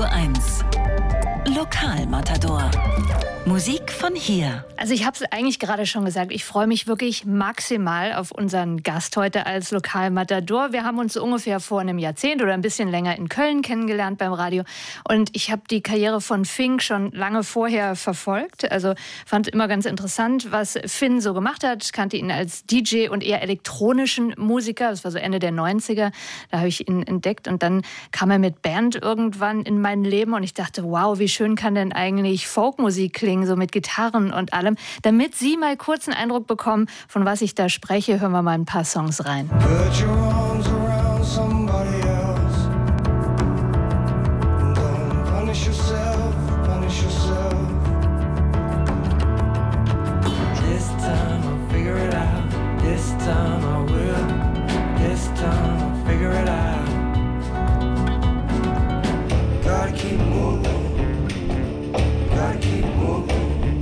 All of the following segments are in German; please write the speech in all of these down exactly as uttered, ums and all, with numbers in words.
Radio eins. Lokalmatador. Musik von hier. Also ich habe es eigentlich gerade schon gesagt, ich freue mich wirklich maximal auf unseren Gast heute als Lokalmatador. Wir haben uns so ungefähr vor einem Jahrzehnt oder ein bisschen länger in Köln kennengelernt beim Radio. Und ich habe die Karriere von Fink schon lange vorher verfolgt. Also fand immer ganz interessant, was Finn so gemacht hat. Ich kannte ihn als D J und eher elektronischen Musiker. Das war so Ende der neunziger. Da habe ich ihn entdeckt. Und dann kam er mit Band irgendwann in mein Leben. Und ich dachte, wow, wie schön kann denn eigentlich Folkmusik klingen? So mit Gitarren und allem. Damit Sie mal kurz einen Eindruck bekommen, von was ich da spreche, hören wir mal ein paar Songs rein. Put your arms around somebody else. Don't punish yourself, punish yourself. This time I'll figure it out. This time I will. This time I'll figure it out. Gotta keep moving. Gotta keep moving.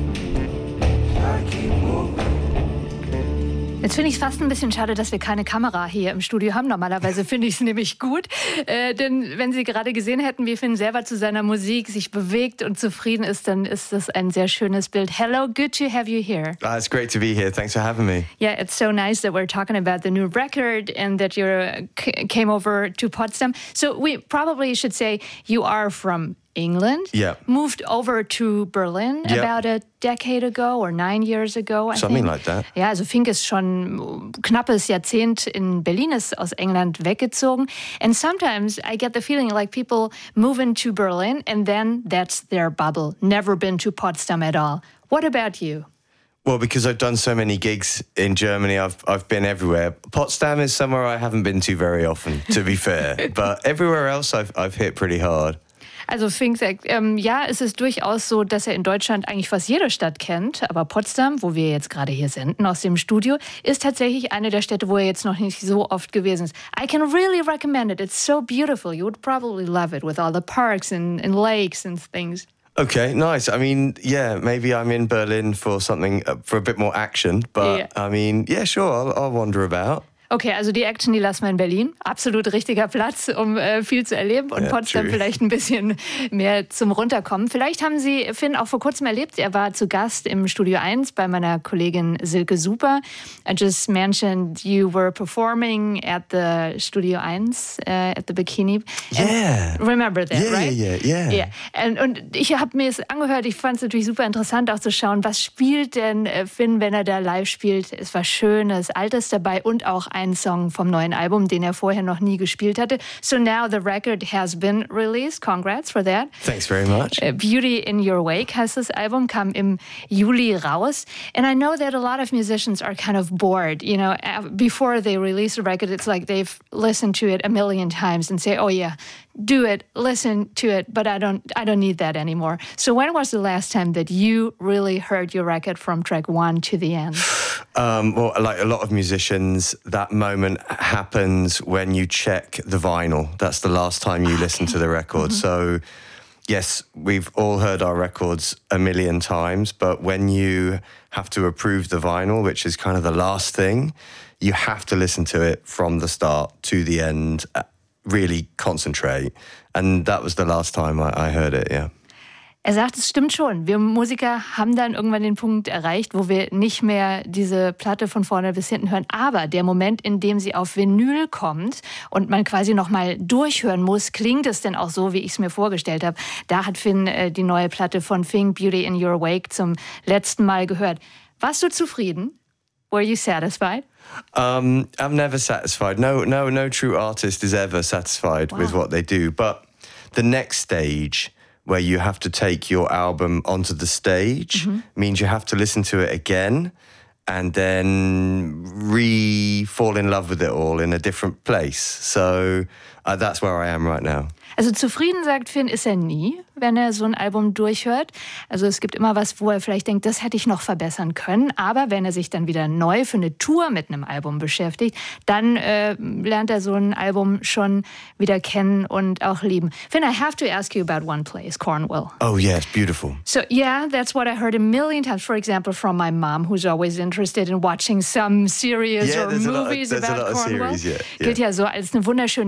Jetzt finde ich es fast ein bisschen schade, dass wir keine Kamera hier im Studio haben. Normalerweise finde ich es nämlich gut. Äh, denn wenn Sie gerade gesehen hätten, wie Finn selber zu seiner Musik sich bewegt und zufrieden ist, dann ist das ein sehr schönes Bild. Hello, good to have you here. Uh, it's great to be here. Thanks for having me. Yeah, it's so nice that we're talking about the new record and that you uh, c- came over to Potsdam. So we probably should say you are from England, yeah. Moved over to Berlin yeah. about a decade ago or nine years ago, I Something think. like that. Ja, also Fink ist schon knappes Jahrzehnt in Berlin, ist aus England weggezogen. And sometimes I get the feeling like people move into Berlin and then that's their bubble. Never been to Potsdam at all. What about you? Well, because I've done so many gigs in Germany, I've I've been everywhere. Potsdam is somewhere I haven't been to very often, to be fair. But everywhere else I've I've hit pretty hard. Also Fink sagt, ähm, ja, es ist durchaus so, dass er in Deutschland eigentlich fast jede Stadt kennt. Aber Potsdam, wo wir jetzt gerade hier senden aus dem Studio, ist tatsächlich eine der Städte, wo er jetzt noch nicht so oft gewesen ist. I can really recommend it. It's so beautiful. You would probably love it with all the parks and, and lakes and things. Okay, nice. I mean, yeah, maybe I'm in Berlin for something, uh, for a bit more action. But yeah. I mean, yeah, sure, I'll, I'll wander about. Okay, also die Action, die lassen wir in Berlin. Absolut richtiger Platz, um äh, viel zu erleben. Und yeah, Potsdam true. Vielleicht ein bisschen mehr zum Runterkommen. Vielleicht haben Sie Finn auch vor kurzem erlebt. Er war zu Gast im Studio eins bei meiner Kollegin Silke Super. I just mentioned you were performing at the Studio eins, uh, at the Bikini. Yeah. And remember that, yeah, right? Yeah, yeah, yeah. yeah. And, und ich habe mir es angehört. Ich fand es natürlich super interessant auch zu schauen, was spielt denn Finn, wenn er da live spielt. Es war schönes Altes dabei und auch ein Ein Song vom neuen Album, den er vorher noch nie gespielt hatte. So now the record has been released. Congrats for that. Thanks very much. Uh, Beauty in Your Wake heißt das Album, kam im Juli raus. And I know that a lot of musicians are kind of bored. You know, before they release a record, it's like they've listened to it a million times and say, oh yeah, do it, listen to it, but I don't I don't need that anymore. So when was the last time that you really heard your record from track one to the end? Um, well, like a lot of musicians, that moment happens when you check the vinyl. That's the last time you okay. listen to the record. Mm-hmm. So, yes, we've all heard our records a million times, but when you have to approve the vinyl, which is kind of the last thing, you have to listen to it from the start to the end, really concentrate. And that was the last time I, I heard it, yeah. Er sagt, es stimmt schon. Wir Musiker haben dann irgendwann den Punkt erreicht, wo wir nicht mehr diese Platte von vorne bis hinten hören. Aber der Moment, in dem sie auf Vinyl kommt und man quasi nochmal durchhören muss, klingt es denn auch so, wie ich es mir vorgestellt habe. Da hat Finn äh, die neue Platte von Fink, Beauty in Your Wake, zum letzten Mal gehört. Warst du zufrieden? Were you satisfied? Um, I'm never satisfied. No, no, no true artist is ever satisfied wow. with what they do. But the next stage, where you have to take your album onto the stage, mm-hmm. means you have to listen to it again and then re-fall in love with it all in a different place. So uh, that's where I am right now. Also zufrieden, sagt Finn, ist er nie, wenn er so ein Album durchhört. Also es gibt immer was, wo er vielleicht denkt, das hätte ich noch verbessern können. Aber wenn er sich dann wieder neu für eine Tour mit einem Album beschäftigt, dann äh, lernt er so ein Album schon wieder kennen und auch lieben. Finn, I have to ask you about one place, Cornwall. Oh yeah, it's beautiful. So yeah, that's what I heard a million times. For example, from my mom, who's always interested in watching some series yeah, or movies of, about Cornwall. Series, yeah, yeah. Gilt ja so als eine wunderschöne Ecke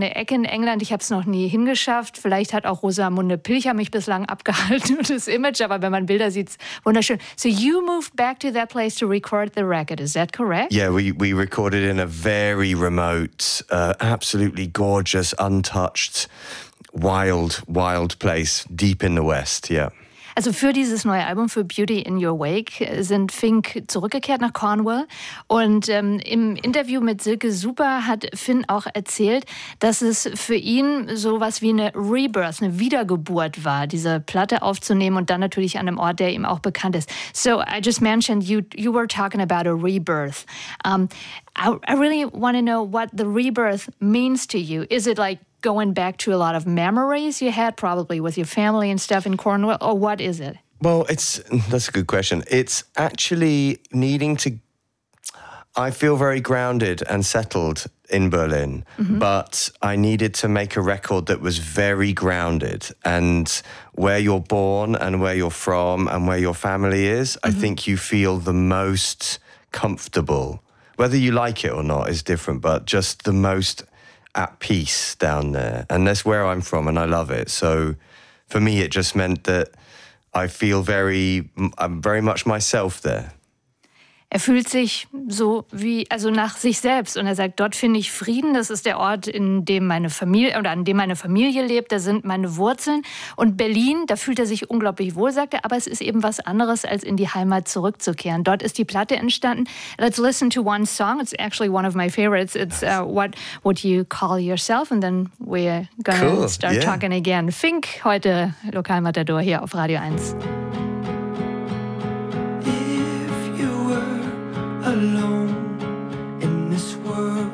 in England. Ich habe es noch nie hingeschafft. Vielleicht hat auch Rosamunde Pilcher mich bislang abgehalten und das Image, aber wenn man Bilder sieht, wunderschön. So you moved back to that place to record the record, is that correct? Yeah, we, we recorded in a very remote, uh, absolutely gorgeous, untouched, wild, wild place deep in the West, yeah. Also für dieses neue Album, für Beauty in Your Wake, sind Fink zurückgekehrt nach Cornwall. Und ähm, im Interview mit Silke Super hat Finn auch erzählt, dass es für ihn sowas wie eine Rebirth, eine Wiedergeburt war, diese Platte aufzunehmen und dann natürlich an einem Ort, der ihm auch bekannt ist. So I just mentioned you you were talking about a rebirth. Um, I, I really want to know what the rebirth means to you. Is it like going back to a lot of memories you had probably with your family and stuff in Cornwall, or what is it? Well, it's that's a good question. It's actually needing to. I feel very grounded and settled in Berlin, mm-hmm. but I needed to make a record that was very grounded. And where you're born and where you're from and where your family is, mm-hmm. I think you feel the most comfortable. Whether you like it or not is different, but just the most at peace down there. And that's where I'm from, and I love it. So for me, it just meant that I feel very, I'm very much myself there. Er fühlt sich so wie, also nach sich selbst. Und er sagt, dort finde ich Frieden. Das ist der Ort, in dem meine Familie, oder an dem meine Familie lebt. Da sind meine Wurzeln. Und Berlin, da fühlt er sich unglaublich wohl, sagt er. Aber es ist eben was anderes, als in die Heimat zurückzukehren. Dort ist die Platte entstanden. Let's listen to one song. It's actually one of my favorites. It's uh, What Would You Call Yourself? And then we're gonna cool. start yeah. talking again. Fink, heute Lokalmatador hier auf Radio eins. Alone in this world.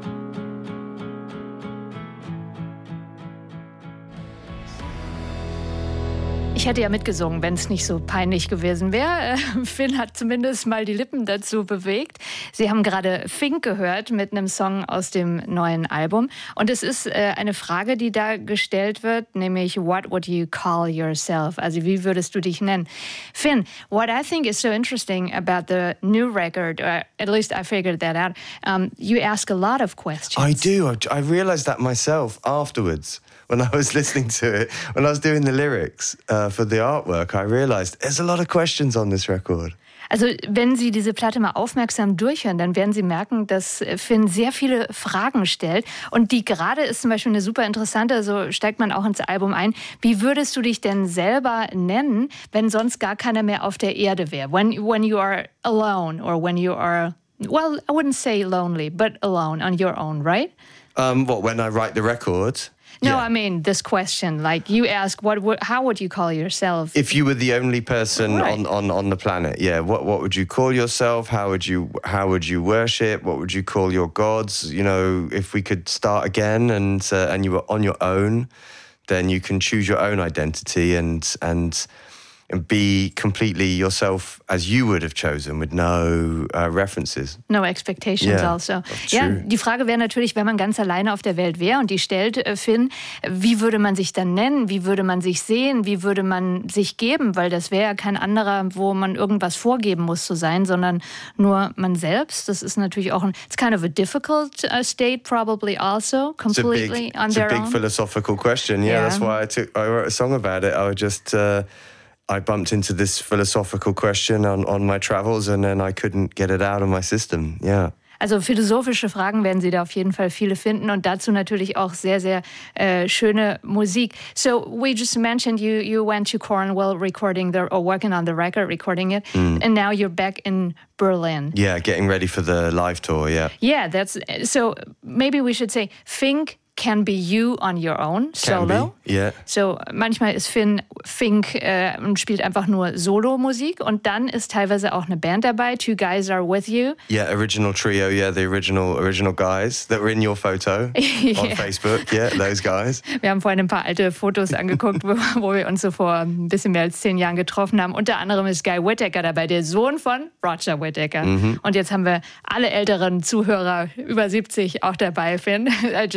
Ich hätte ja mitgesungen, wenn es nicht so peinlich gewesen wäre. Finn hat zumindest mal die Lippen dazu bewegt. Sie haben gerade Fink gehört mit einem Song aus dem neuen Album. Und es ist äh, eine Frage, die da gestellt wird, nämlich What would you call yourself? Also wie würdest du dich nennen? Finn, what I think is so interesting about the new record, or at least I figured that out, um, you ask a lot of questions. I do. I, I realised that myself afterwards. When I was listening to it, when I was doing the lyrics uh, for the artwork, I realized there's a lot of questions on this record. Also wenn Sie diese Platte mal aufmerksam durchhören, dann werden Sie merken, dass Finn sehr viele Fragen stellt. Und die gerade ist zum Beispiel eine super interessante, so steigt man auch ins Album ein. Wie würdest du dich denn selber nennen, wenn sonst gar keiner mehr auf der Erde wäre? When, when you are alone or when you are, well, I wouldn't say lonely, but alone on your own, right? Um, what, when I write the record? No, yeah. I mean this question. Like you ask, what? Would, how would you call yourself? If you were the only person right. on, on, on the planet, yeah. What what would you call yourself? How would you how would you worship? What would you call your gods? You know, if we could start again and uh, and you were on your own, then you can choose your own identity and and. and be completely yourself as you would have chosen with no uh, references. No expectations yeah, also. Ja, die Frage wäre natürlich, wenn man ganz alleine auf der Welt wäre und die stellt äh, Finn, wie würde man sich dann nennen? Wie würde man sich sehen? Wie würde man sich geben? Weil das wäre ja kein anderer, wo man irgendwas vorgeben muss zu sein, sondern nur man selbst. Das ist natürlich auch ein, it's kind of a difficult uh, state probably also, completely it's a big, on it's their a big own. philosophical question. Yeah, yeah, that's why I took, I wrote a song about it. I would just, uh, I bumped into this philosophical question on, on my travels and then I couldn't get it out of my system, yeah. Also philosophische Fragen werden Sie da auf jeden Fall viele finden und dazu natürlich auch sehr, sehr äh, schöne Musik. So we just mentioned you you went to Cornwall recording the, or working on the record, recording it, mm. and now you're back in Berlin. Yeah, getting ready for the live tour, yeah. Yeah, that's, so maybe we should say Fink can be you on your own, solo. Can be, yeah. So manchmal ist Finn Fink äh, und spielt einfach nur Solo-Musik und dann ist teilweise auch eine Band dabei. Two guys are with you. Yeah, original trio. Yeah, the original original guys that were in your photo yeah. on Facebook. Yeah, those guys. Wir haben vorhin ein paar alte Fotos angeguckt, wo, wo wir uns so vor ein bisschen mehr als zehn Jahren getroffen haben. Unter anderem ist Guy Whittaker dabei, der Sohn von Roger Whittaker. Mhm. Und jetzt haben wir alle älteren Zuhörer über siebzig auch dabei, Finn. I just said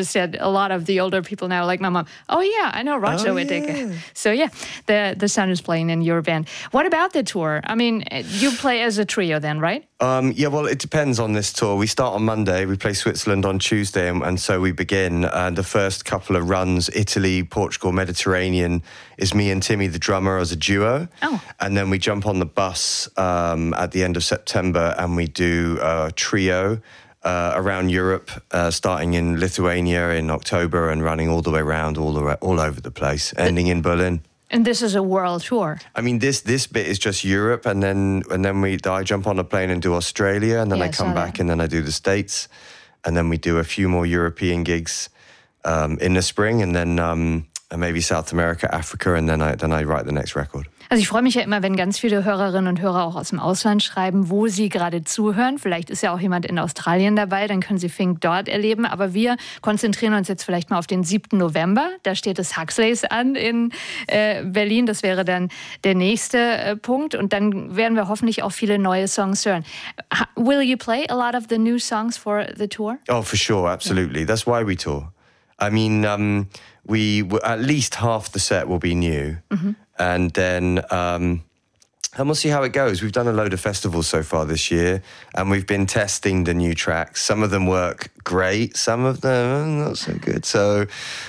lot of the older people now, like my mom. Oh yeah, I know Roger Oh, Whittaker. yeah. So yeah, the the son is playing in your band. What about the tour? I mean, you play as a trio then, right? Um, yeah, well, it depends on this tour. We start on Monday, we play Switzerland on Tuesday, and, and so we begin. Uh, the first couple of runs, Italy, Portugal, Mediterranean, is me and Timmy, the drummer, as a duo. Oh. And then we jump on the bus um, at the end of September, and we do a trio uh, around Europe, uh, starting in Lithuania in October and running all the way around, all, the, all over the place, ending in Berlin. And this is a world tour. I mean, this this bit is just Europe, and then and then we I jump on a plane and do Australia, and then Yeah, I I come saw back that. and then I do the States, and then we do a few more European gigs um, in the spring, and then um, and maybe South America, Africa, and then I then I write the next record. Also ich freue mich ja immer, wenn ganz viele Hörerinnen und Hörer auch aus dem Ausland schreiben, wo sie gerade zuhören. Vielleicht ist ja auch jemand in Australien dabei, dann können sie Fink dort erleben. Aber wir konzentrieren uns jetzt vielleicht mal auf den siebten November. Da steht das Huxleys an in äh, Berlin. Das wäre dann der nächste äh, Punkt. Und dann werden wir hoffentlich auch viele neue Songs hören. Ha- Will you play a lot of the new songs for the tour? Oh, for sure, absolutely. That's why we tour. I mean, um, we w- at least half the set will be new, and then um, and we'll see how it goes. We've done a load of festivals so far this year, and we've been testing the new tracks. Some of them work great, some of them not so good. So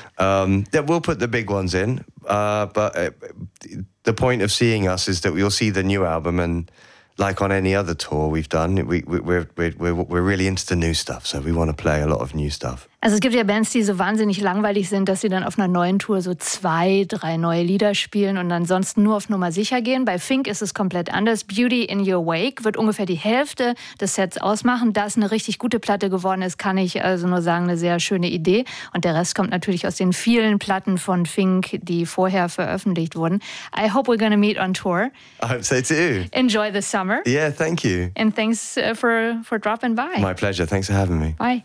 um, yeah, we'll put the big ones in. Uh, but uh, the point of seeing us is that we'll see the new album, and like on any other tour we've done, we, we, we're, we're, we're, we're really into the new stuff. So we want to play a lot of new stuff. Also es gibt ja Bands, die so wahnsinnig langweilig sind, dass sie dann auf einer neuen Tour so zwei, drei neue Lieder spielen und ansonsten nur auf Nummer sicher gehen. Bei Fink ist es komplett anders. Beauty in Your Wake wird ungefähr die Hälfte des Sets ausmachen. Da es eine richtig gute Platte geworden ist, kann ich also nur sagen, eine sehr schöne Idee. Und der Rest kommt natürlich aus den vielen Platten von Fink, die vorher veröffentlicht wurden. I hope we're gonna meet on tour. I hope so too. Enjoy the summer. Yeah, thank you. And thanks uh, for, for dropping by. My pleasure. Thanks for having me. Bye.